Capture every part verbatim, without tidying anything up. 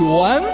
园。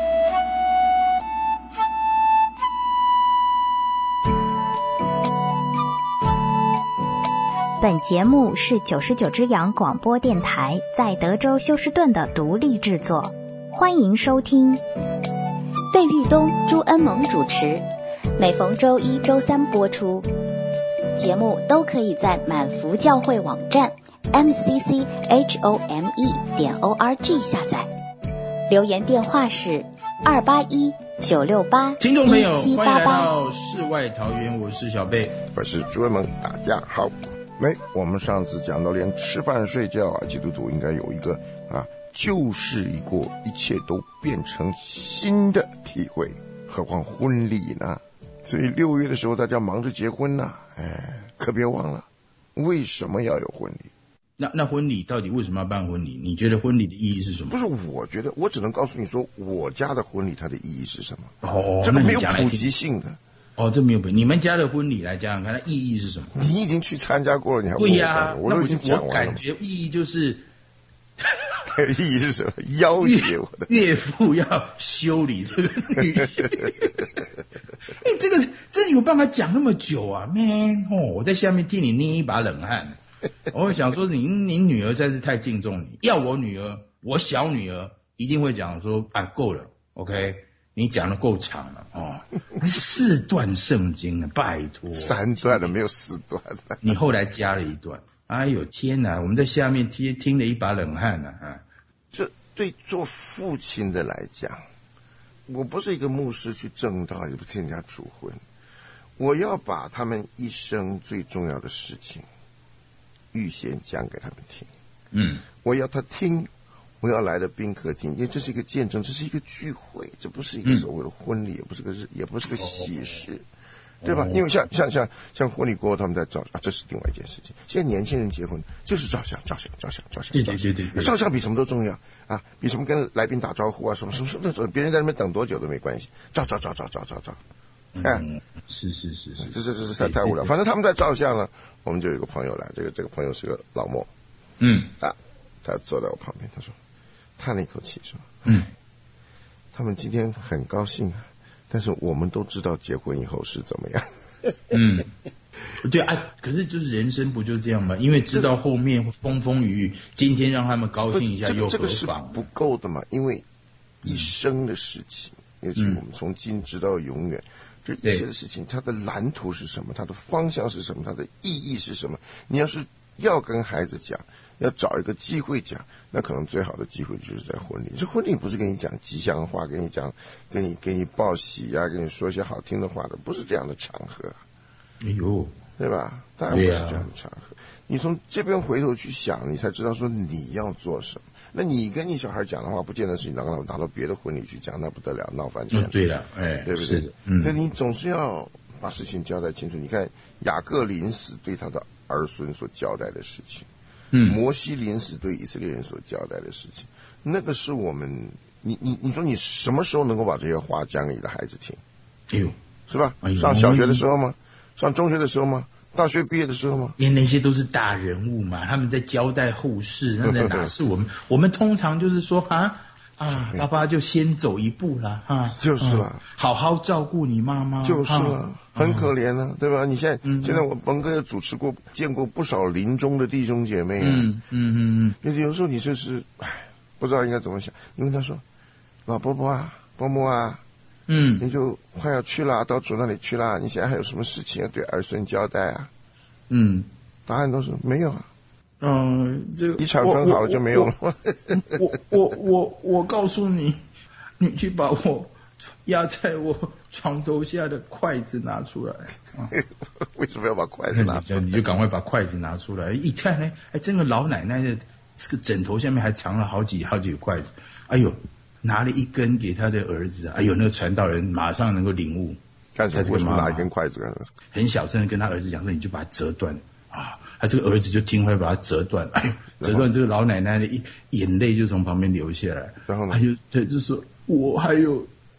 本节目是九十九只羊广播电台在德州休斯顿的独立制作，欢迎收听。 费玉东、朱恩萌主持，每逢周一、周三播出。节目都可以在满福教会网站 m c c h o m e 点 o r g 下载。留言电话是二八一九六八听众朋友，欢迎来到世外桃源，我是小贝， 我是朱恩萌，大家好。没，我们上次讲到，连吃饭睡觉啊，基督徒应该有一个啊旧事已过，一切都变成新的体会，何况婚礼呢？所以六月的时候大家忙着结婚呢、啊，哎，可别忘了为什么要有婚礼。 那那婚礼到底为什么要办婚礼？你觉得婚礼的意义是什么？ 不是，我觉得我只能告诉你说，我家的婚礼它的意义是什么。 哦， 这个没有普及性的。 哦，这没有普及。你们家的婚礼来讲讲看，它意义是什么？ 你已经去参加过了，你还对呀、啊？ 我都已经讲完了。 我感觉意义就是意义是什么？要挟我的岳父要修理这个女婿。哎，这个这有办法讲那么久啊 ，man 哦！我在下面替你捏一把冷汗。我想说你，你女儿实在是太敬重你。要我女儿，我小女儿一定会讲说啊，够了 ，OK， 你讲的够长了哦，四段圣经啊，拜托， 三段了，没有四段了。 你后来加了一段。哎呦天哪！我们在下面听听了一把冷汗呢、啊。啊， 这对做父亲的来讲，我不是一个牧师去证道，也不替人家主婚，我要把他们一生最重要的事情预先讲给他们听。 嗯， 我要他听，我要来的宾客听，因为这是一个见证，这是一个聚会，这不是一个所谓的婚礼，嗯、也不是个也不是个喜事。哦，对吧？因为像像像像婚礼过后，他们在照啊，这是另外一件事情。现在年轻人结婚就是照相，照相，照相，照相， 对对对对对， 照相比什么都重要啊！比什么跟来宾打招呼啊，什么什么什么，别人在那边等多久都没关系，照照照照照照照。哎、 嗯，是是是是， 这这这是太太无聊。反正他们在照相了，我们就有一个朋友来，这个这个朋友是个老莫， 嗯啊，他坐在我旁边，他说，叹了一口气说， 嗯， 他们今天很高兴啊。但是我们都知道结婚以后是怎么样。 嗯，对啊，可是就是人生不就这样吗？因为知道后面风风雨雨，今天让他们高兴一下又何妨？ 这个是不够的嘛，因为一生的事情，尤其我们从今直到永远，这一切的事情，它的蓝图是什么？它的方向是什么？它的意义是什么？你要是要跟孩子讲，要找一个机会讲，那可能最好的机会就是在婚礼。这婚礼不是跟你讲吉祥话，跟你讲，跟你给你报喜啊，跟你说一些好听的话的，不是这样的场合。 哎呦， 对吧？当然不是这样的场合。啊、你从这边回头去想，你才知道说你要做什么。那你跟你小孩讲的话，不见得是你拿到拿到别的婚礼去讲，那不得了，闹翻天。 嗯，对了，哎， 对不对？ 是的，嗯， 所以你总是要把事情交代清楚。你看雅各临死对他的儿孙所交代的事情。 嗯， 摩西临死对以色列人所交代的事情，那个是我们，你你你说你什么时候能够把这些话讲给你的孩子听？ 哎呦， 是吧？ 哎呦， 上小学的时候吗？上中学的时候吗？大学毕业的时候吗？ 因为那些都是大人物嘛，他们在交代后事，那在哪是我们？我们通常就是说啊啊，爸爸就先走一步啦，啊， 就是啦、啊， 好好照顾你妈妈， 就是啦、啊，很可怜啊，对吧？你现在、 嗯、 现在我本哥也主持过，见过不少临终的弟兄姐妹啊， 嗯嗯嗯嗯，有时候你就是唉，不知道应该怎么想。你问他说，老伯伯啊，伯母啊。 嗯， 你就快要去了，到主那里去了，你现在还有什么事情要对儿孙交代啊？ 嗯， 答案都是没有啊。 嗯，这个一场生好了就没有了。 我我我我告诉你，你去把我压在我床头下的筷子拿出来。啊、 为什么要把筷子拿出来？ 你就赶快把筷子拿出来。一看呢，哎，这个老奶奶的这个枕头下面还藏了好几好几个筷子。哎呦！拿了一根给他的儿子，哎呦，那个传道人马上能够领悟， 干什么？为什么拿一根筷子？ 很小声的跟他儿子讲说：“你就把它折断啊！”他这个儿子就听话把它折断，哎呦，折断这个老奶奶的一眼泪就从旁边流下来。 然后呢？ 他就他就说：“我还有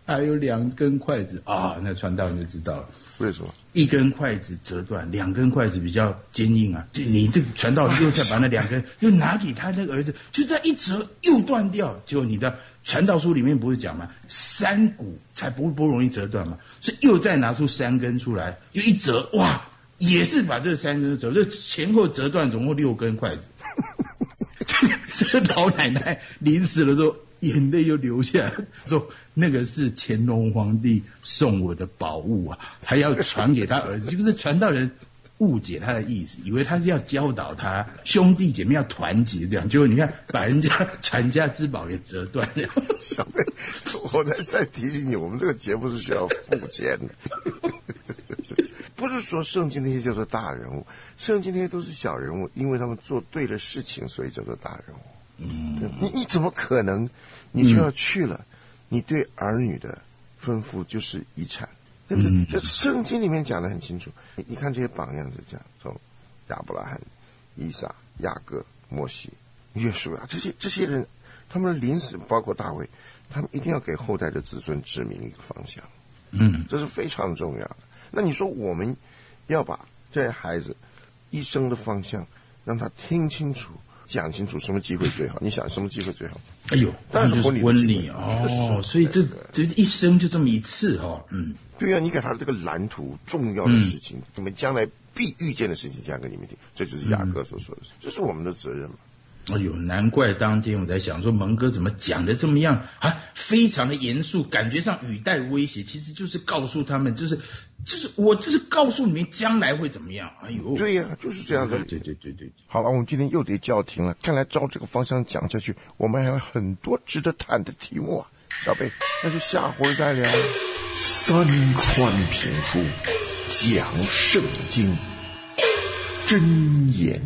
还有两根筷子啊，那传道人就知道了。 为什么？ 一根筷子折断，两根筷子比较坚硬啊。就你这个传道人又再把那两根又拿给他那个儿子，就在一折又断掉。结果你的传道书里面不是讲吗？三股才不不容易折断嘛，所以又再拿出三根出来，又一折，哇，也是把这三根折，这前后折断总共六根筷子。这老奶奶临死的时候眼泪又流下来，说那个是乾隆皇帝送我的宝物啊，还要传给他儿子。就是传道人误解他的意思，以为他是要教导他兄弟姐妹要团结这样，结果你看把人家传家之宝给折断了。 小妹，我再再提醒你，我们这个节目是需要付钱的。不是说圣经那些叫做大人物，圣经那些都是小人物，因为他们做对了事情，所以叫做大人物。嗯，你你怎么可能？你就要去了，嗯、你对儿女的吩咐就是遗产，对不对？嗯、这圣经里面讲得很清楚。你你看这些榜样是这样，从亚伯拉罕、以撒、雅各、摩西、约书亚这些这些人，他们的临死，包括大卫，他们一定要给后代的子孙指明一个方向。嗯，这是非常重要的。那你说我们要把这些孩子一生的方向让他听清楚、讲清楚，什么机会最好？你想什么机会最好？ 哎呦， 当然是婚礼婚礼哦，所以这这一生就这么一次哦。嗯， 对啊，你给他这个蓝图，重要的事情，你们将来必遇见的事情讲给你们听，这就是雅各所说的，嗯、这是我们的责任嘛。 哎呦，难怪当天我在想说，蒙哥怎么讲的这么样啊，非常的严肃，感觉上语带威胁，其实就是告诉他们，就是就是我就是告诉你们将来会怎么样。哎呦， 对呀、啊，就是这样的。 对对对对。 好了，我们今天又得叫停了，看来照这个方向讲下去，我们还有很多值得谈的题目啊。小贝，那就下回再聊。 三川评书讲圣经真言。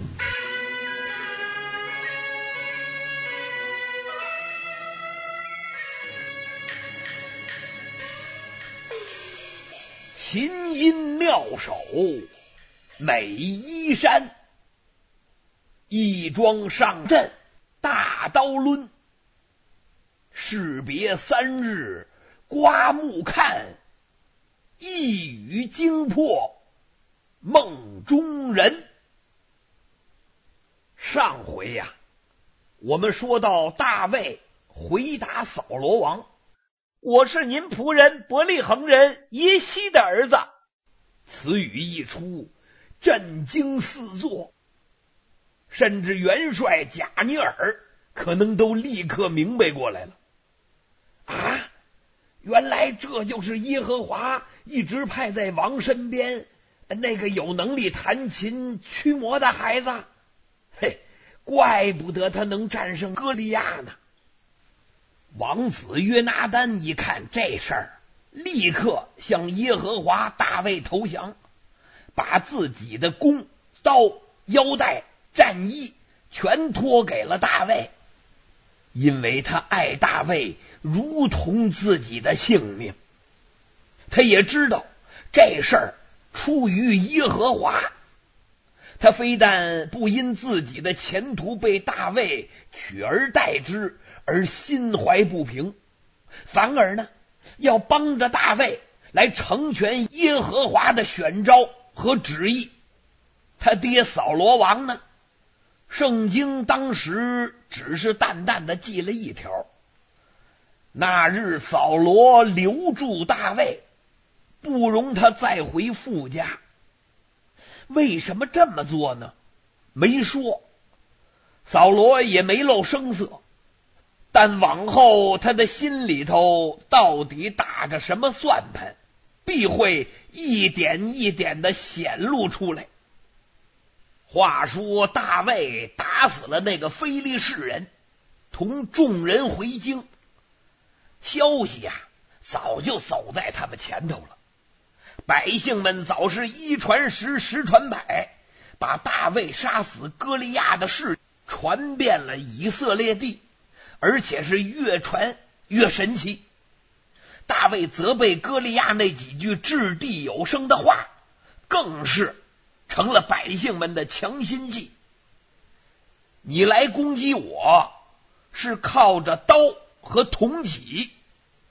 琴音妙手美衣衫，一桩上阵大刀抡，士别三日刮目看，一语惊破梦中人。上回呀、啊，我们说到大卫回答扫罗王，我是您仆人伯利恒人耶西的儿子。此语一出，震惊四座，甚至元帅贾尼尔可能都立刻明白过来了。啊，原来这就是耶和华一直派在王身边那个有能力弹琴驱魔的孩子。嘿，怪不得他能战胜歌利亚呢。王子约拿单一看这事儿，立刻向耶和华大卫投降，把自己的弓、刀、腰带、战衣全托给了大卫，因为他爱大卫如同自己的性命。他也知道这事儿出于耶和华，他非但不因自己的前途被大卫取而代之而心怀不平，反而呢要帮着大卫来成全耶和华的选召和旨意。他爹扫罗王呢，圣经当时只是淡淡的记了一条：那日扫罗留住大卫，不容他再回父家。为什么这么做呢？没说，扫罗也没露声色，但往后他的心里头到底打着什么算盘，必会一点一点的显露出来。话说大卫打死了那个非利士人，同众人回京，消息啊早就走在他们前头了。百姓们早是一传十，十传百，把大卫杀死歌利亚的事传遍了以色列地，而且是越传越神奇。大卫责备歌利亚那几句掷地有声的话，更是成了百姓们的强心剂。你来攻击我，是靠着刀和铜戟，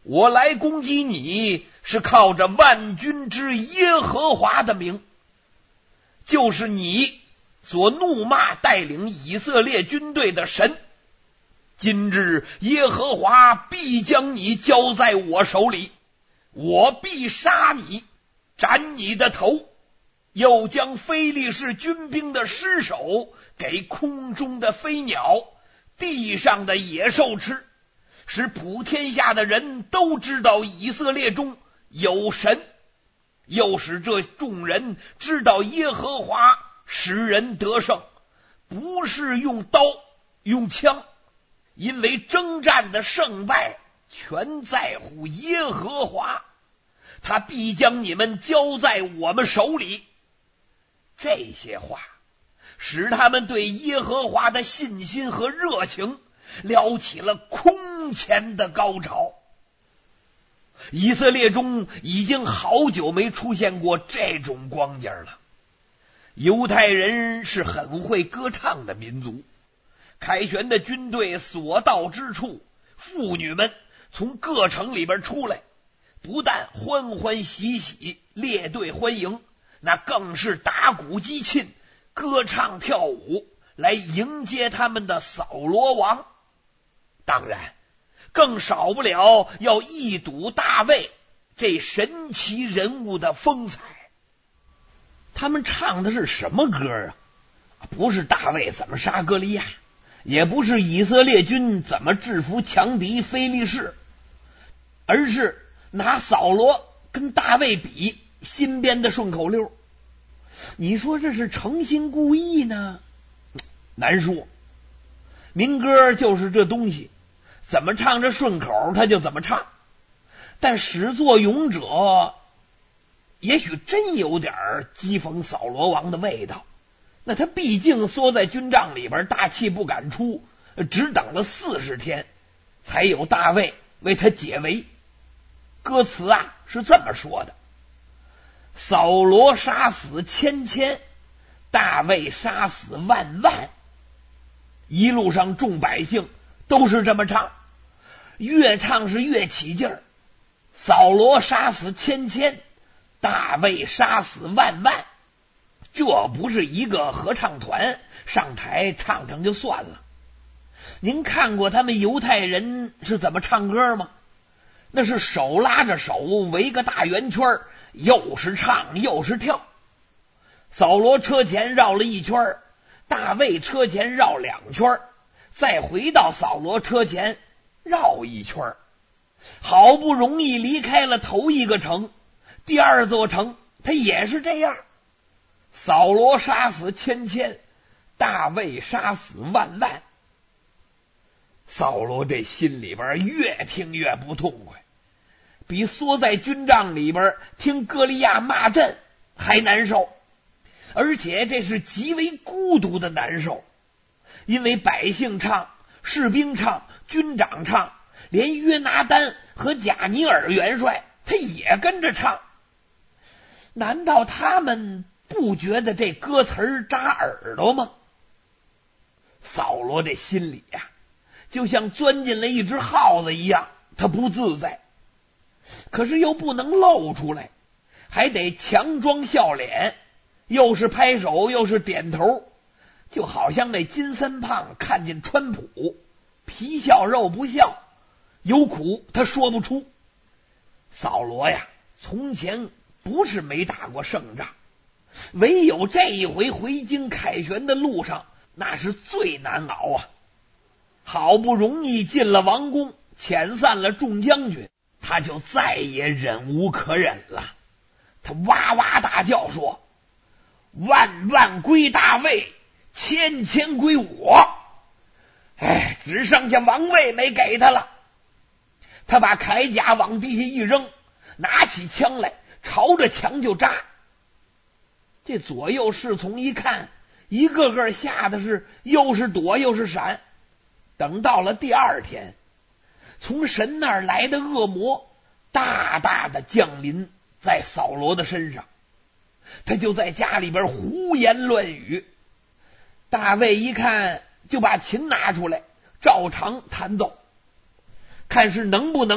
我来攻击你是靠着万军之耶和华的名，就是你所怒骂带领以色列军队的神。今日耶和华必将你交在我手里，我必杀你，斩你的头，又将非利士军兵的尸首给空中的飞鸟、地上的野兽吃，使普天下的人都知道以色列中有神，又使这众人知道耶和华使人得胜，不是用刀用枪，因为征战的胜败全在乎耶和华，他必将你们交在我们手里。这些话使他们对耶和华的信心和热情撩起了空前的高潮。以色列中已经好久没出现过这种光景了。犹太人是很会歌唱的民族，凯旋的军队所到之处，妇女们从各城里边出来，不但欢欢喜喜列队欢迎，那更是打鼓击磬，歌唱跳舞来迎接他们的扫罗王。当然更少不了要一睹大卫这神奇人物的风采。他们唱的是什么歌啊？不是大卫怎么杀歌利亚，也不是以色列军怎么制服强敌非利士，而是拿扫罗跟大卫比新编的顺口溜。你说这是诚心故意呢？难说。民歌就是这东西，怎么唱着顺口他就怎么唱。但始作俑者也许真有点讥讽扫罗王的味道，那他毕竟缩在军帐里边大气不敢出，只等了四十天才有大卫为他解围。歌词啊是这么说的：扫罗杀死千千，大卫杀死万万。一路上众百姓都是这么唱，越唱是越起劲儿。扫罗杀死千千，大卫杀死万万。这不是一个合唱团上台唱唱就算了。您看过他们犹太人是怎么唱歌吗？那是手拉着手围个大圆圈，又是唱又是跳。扫罗车前绕了一圈，大卫车前绕两圈，再回到扫罗车前绕一圈。好不容易离开了头一个城，第二座城他也是这样。扫罗杀死千千，大卫杀死万万。扫罗这心里边越听越不痛快，比缩在军帐里边听歌利亚骂阵还难受，而且这是极为孤独的难受。因为百姓唱，士兵唱，军长唱，连约拿单和贾尼尔元帅他也跟着唱。难道他们不觉得这歌词扎耳朵吗？扫罗这心里呀、啊，就像钻进了一只耗子一样，他不自在，可是又不能露出来，还得强装笑脸，又是拍手又是点头，就好像那金三胖看见川普，皮笑肉不笑，有苦他说不出。扫罗呀，从前不是没打过胜仗，唯有这一回回京凯旋的路上，那是最难熬啊！好不容易进了王宫，遣散了众将军，他就再也忍无可忍了。他哇哇大叫说：万万归大卫，千千归我！哎，只剩下王位没给他了。他把铠甲往地下一扔，拿起枪来朝着墙就扎。这左右侍从一看，一个个吓得是又是躲又是闪。等到了第二天，从神那儿来的恶魔大大的降临在扫罗的身上，他就在家里边胡言乱语。大卫一看，就把琴拿出来照常弹奏，看是能不能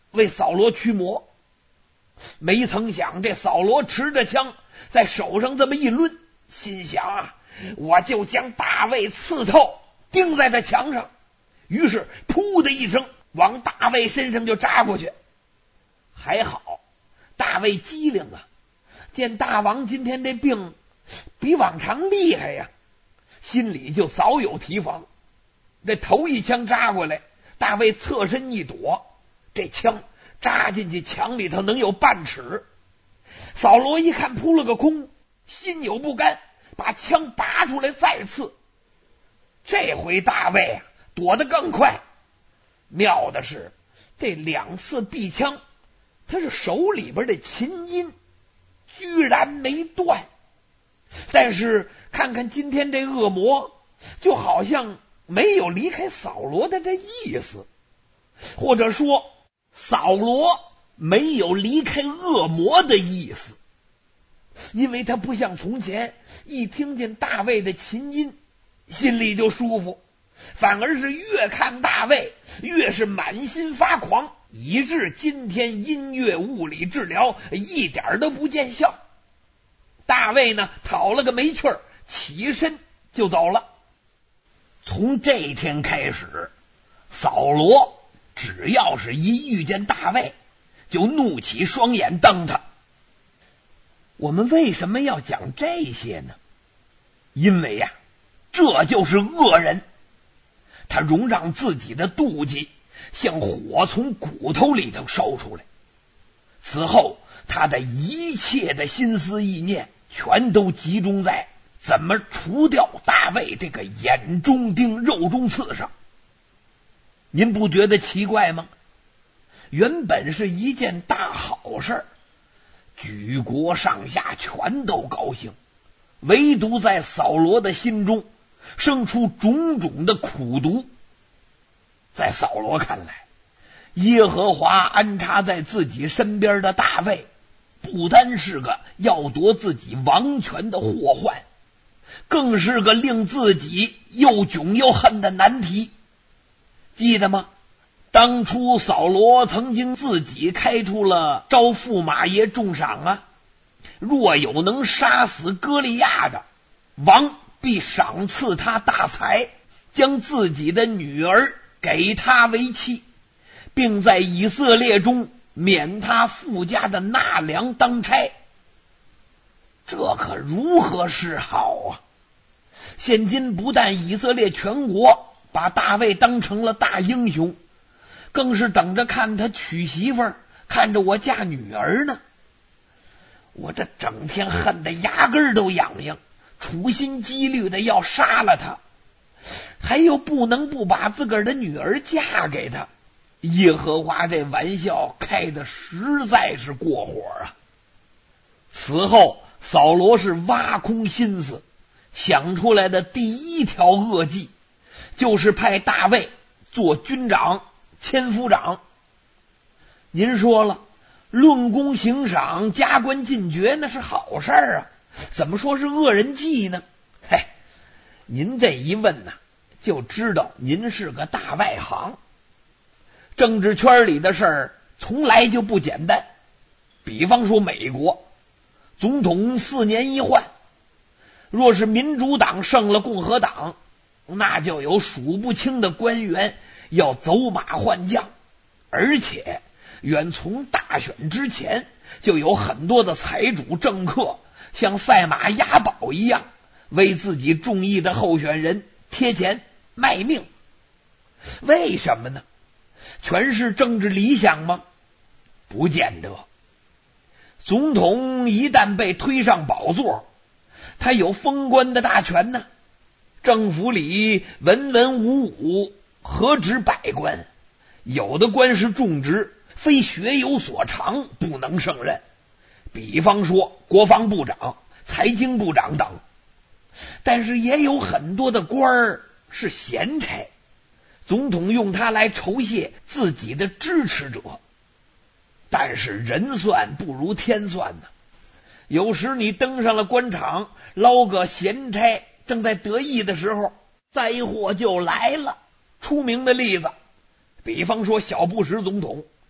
为扫罗驱魔。没曾想这扫罗持着枪在手上这么一抡，心想啊，我就将大卫刺透，钉在他墙上。于是噗的一声往大卫身上就扎过去。还好大卫机灵啊，见大王今天这病比往常厉害呀，心里就早有提防。这头一枪扎过来，大卫侧身一躲，这枪扎进去墙里头能有半尺。扫罗一看扑了个空，心有不甘，把枪拔出来再刺。这回大卫啊躲得更快。妙的是这两次毙枪，他是手里边的琴音居然没断。但是看看今天这恶魔，就好像没有离开扫罗的这意思，或者说扫罗没有离开恶魔的意思。因为他不像从前一听见大卫的琴音心里就舒服，反而是越看大卫越是满心发狂，以致今天音乐物理治疗一点都不见效。大卫呢讨了个没趣儿，起身就走了。从这天开始，扫罗只要是一遇见大卫就怒起双眼瞪他。我们为什么要讲这些呢？因为呀、啊，这就是恶人，他容让自己的妒忌像火从骨头里头烧出来。此后他的一切的心思意念全都集中在怎么除掉大卫这个眼中钉肉中刺上。您不觉得奇怪吗？原本是一件大好事，举国上下全都高兴，唯独在扫罗的心中生出种种的苦毒。在扫罗看来，耶和华安插在自己身边的大卫不单是个要夺自己王权的祸患，更是个令自己又囧又恨的难题。记得吗？当初扫罗曾经自己开出了招驸马爷重赏啊，若有能杀死歌利亚的，王必赏赐他大财，将自己的女儿给他为妻，并在以色列中免他父家的纳粮当差。这可如何是好啊？现今不但以色列全国把大卫当成了大英雄，更是等着看他娶媳妇儿，看着我嫁女儿呢。我这整天恨得牙根都痒痒，处心积虑的要杀了他，还又不能不把自个儿的女儿嫁给他。耶和华这玩笑开的实在是过火啊！此后扫罗是挖空心思想出来的第一条恶计，就是派大卫做军长、千夫长。您说了，论功行赏、加官进爵那是好事啊，怎么说是恶人计呢？嘿，您这一问呢、啊，就知道您是个大外行。政治圈里的事儿从来就不简单。比方说美国总统四年一换，若是民主党胜了共和党，那就有数不清的官员要走马换将，而且远从大选之前就有很多的财主政客像赛马押宝一样为自己中意的候选人贴钱卖命。为什么呢？全是政治理想吗？不见得。总统一旦被推上宝座，他有封官的大权呢。政府里文文武武何止百官，有的官是重职，非学有所长不能胜任。比方说国防部长、财经部长等。但是也有很多的官儿是闲差，总统用他来酬谢自己的支持者。但是人算不如天算呢，有时你登上了官场，捞个闲差，正在得意的时候，灾祸就来了。出名的例子，比方说小布什总统，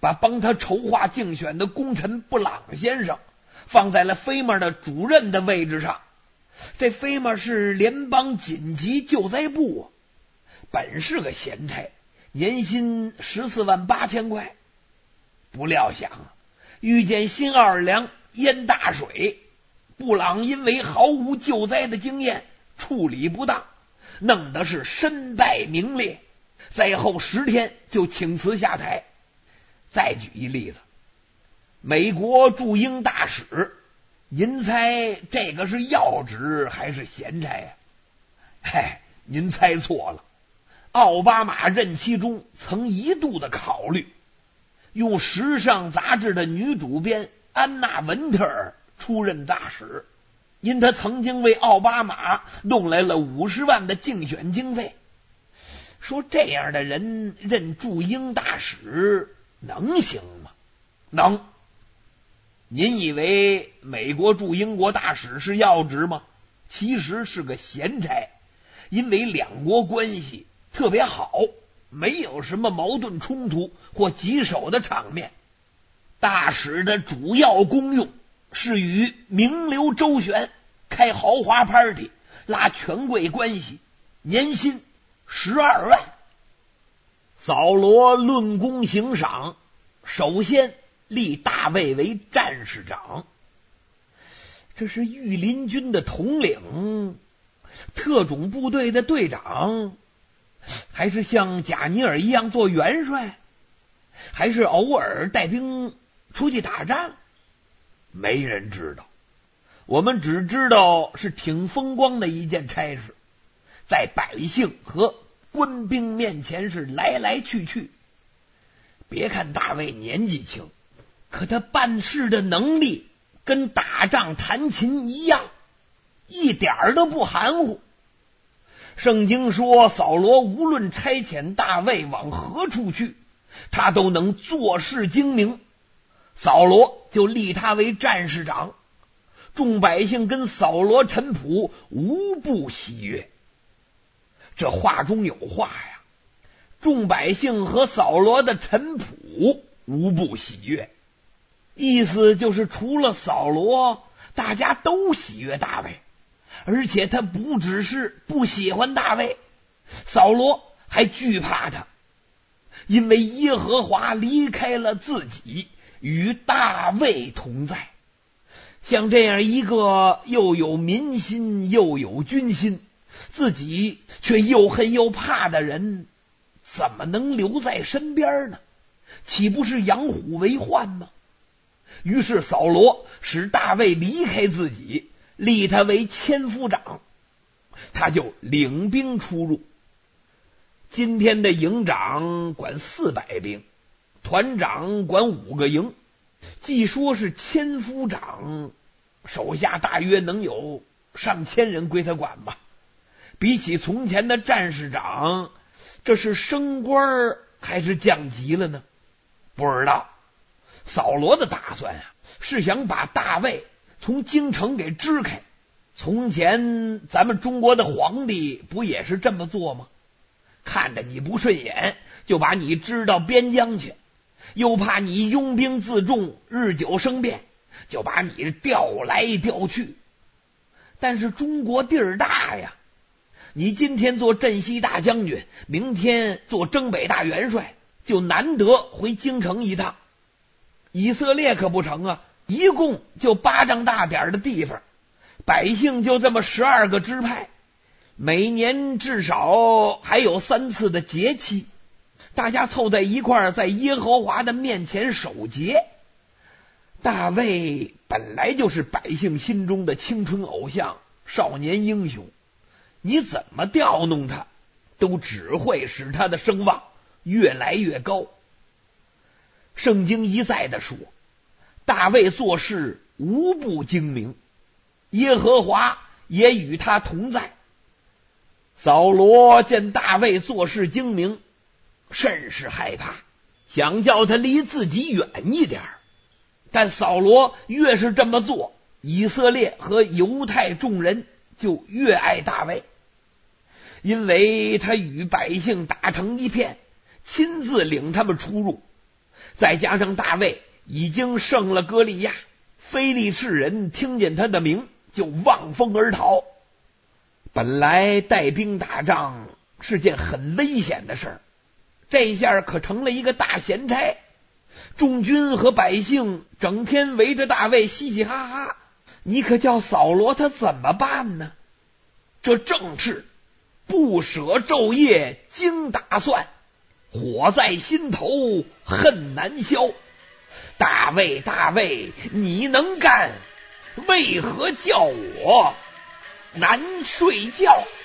把帮他筹划竞选的功臣布朗先生放在了菲马的主任的位置上。这菲马是联邦紧急救灾部啊，本是个闲差，年薪十四万八千块。不料想啊，遇见新奥尔良淹大水，布朗因为毫无救灾的经验，处理不当，弄得是身败名裂，在后十天就请辞下台。再举一例子，美国驻英大使，您猜这个是要职还是闲差呀？嗨，您猜错了。奥巴马任期中曾一度的考虑用时尚杂志的女主编安娜文特尔出任大使，因她曾经为奥巴马弄来了五十万的竞选经费。说这样的人任驻英大使能行吗？能。您以为美国驻英国大使是要职吗？其实是个闲差，因为两国关系特别好，没有什么矛盾冲突或棘手的场面。大使的主要功用是与名流周旋，开豪华 party， 拉权贵关系，年薪十二万。扫罗论功行赏，首先立大卫为战士长，这是御林军的统领，特种部队的队长，还是像贾尼尔一样做元帅，还是偶尔带兵出去打仗？没人知道，我们只知道是挺风光的一件差事，在百姓和官兵面前是来来去去。别看大卫年纪轻，可他办事的能力跟打仗弹琴一样，一点儿都不含糊。圣经说，扫罗无论差遣大卫往何处去，他都能做事精明。扫罗就立他为战士长，众百姓跟扫罗臣仆无不喜悦。这话中有话呀，众百姓和扫罗的臣仆无不喜悦，意思就是除了扫罗，大家都喜悦大卫，而且他不只是不喜欢大卫，扫罗还惧怕他，因为耶和华离开了自己，与大卫同在。像这样一个又有民心又有军心，自己却又恨又怕的人，怎么能留在身边呢？岂不是养虎为患吗？于是扫罗使大卫离开自己，立他为千夫长，他就领兵出入。今天的营长管四百兵，团长管五个营，既说是千夫长，手下大约能有上千人归他管吧。比起从前的战士长，这是升官还是降级了呢？不知道。扫罗的打算啊，是想把大卫从京城给支开。从前咱们中国的皇帝不也是这么做吗？看着你不顺眼，就把你支到边疆去，又怕你拥兵自重，日久生变，就把你调来调去。但是中国地儿大呀，你今天做镇西大将军，明天做征北大元帅，就难得回京城一趟。以色列可不成啊，一共就巴掌大点的地方，百姓就这么十二个支派，每年至少还有三次的节期，大家凑在一块儿，在耶和华的面前守节。大卫本来就是百姓心中的青春偶像，少年英雄，你怎么调弄他，都只会使他的声望越来越高。圣经一再的说，大卫做事无不精明，耶和华也与他同在。扫罗见大卫做事精明，甚是害怕，想叫他离自己远一点。但扫罗越是这么做，以色列和犹太众人就越爱大卫，因为他与百姓打成一片，亲自领他们出入。 再加上大卫已经胜了歌利亚，非利士人听见他的名就望风而逃。本来带兵打仗是件很危险的事儿，这下可成了一个大闲差。众军和百姓整天围着大卫嘻嘻哈哈，你可叫扫罗他怎么办呢？这正是不舍昼夜经打算，火在心头恨难消。大卫大卫你能干，为何叫我难睡觉？